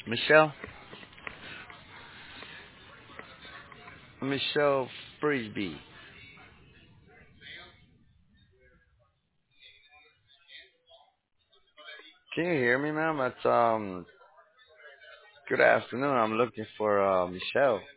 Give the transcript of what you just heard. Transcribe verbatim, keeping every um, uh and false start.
Michelle, Michelle Frisbee. Can you hear me, ma'am? It's um, good afternoon. I'm looking for uh, Michelle.